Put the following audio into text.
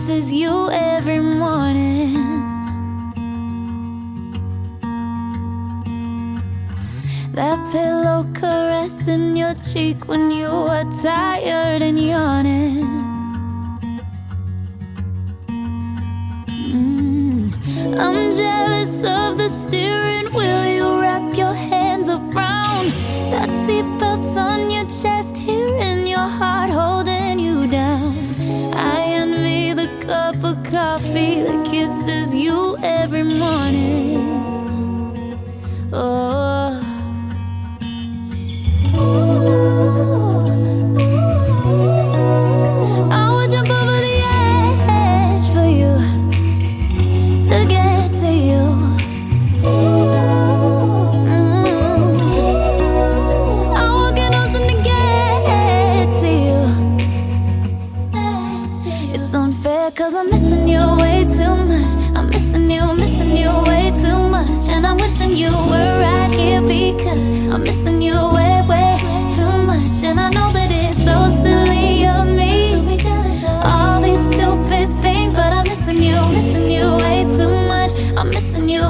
kisses you every morning. That pillow caressing your cheek when you are tired and yawning. I'm jealous of the steering wheel you wrap your hands around. That seatbelt's on your chest, here in your heart holding you down. I envy the cup of coffee that kisses you every morning. Oh, I would jump over the edge for you to get to you. I walk an ocean to get to you. It's unfair 'cause I'm missing you way too much. I'm missing you way too much. And I'm wishing you were right here because I'm missing you way, way too much. And I know that it's so silly of me, all these stupid things, but I'm missing you way too much. I'm missing you